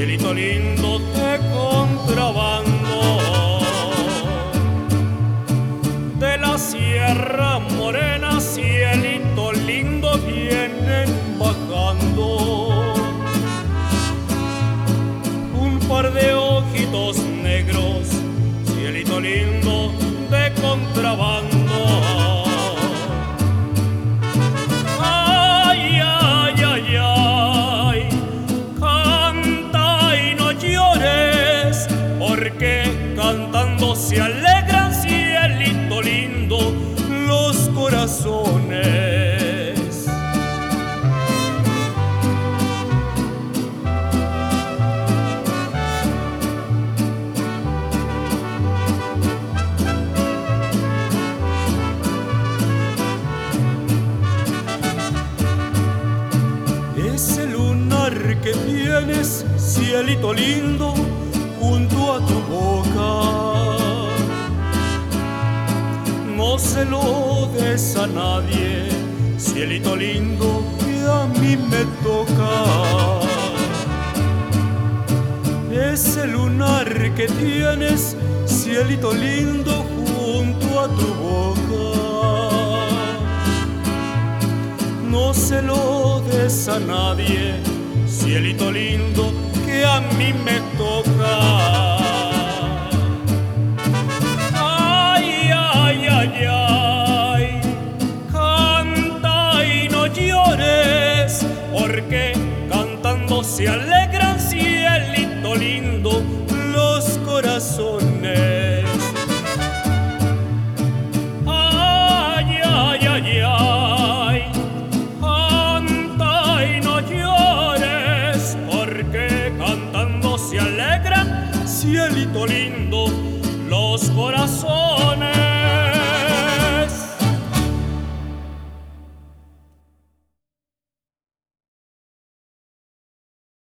cielito lindo de contrabando, de la Sierra Morena, cielito lindo vienen bajando. Un par de ojitos negros, cielito lindo de contrabando. Ay, ay, ay, ay, canta y no llores, porque cantando se alegran, cielito lindo, los corazones. Ese lunar que tienes, cielito lindo, junto a tu boca, no se lo des a nadie, cielito lindo, que a mí me toca. Ese lunar que tienes, cielito lindo, junto a tu boca, no se lo des a nadie, cielito lindo, que a mí me toca. Ay, ay, ay, ay, canta y no llores, porque cantando se alegran, cielito lindo, los corazones. Ay, ay, ay, ay, canta y no llores, porque cantando se alegran, cielito lindo, los corazones.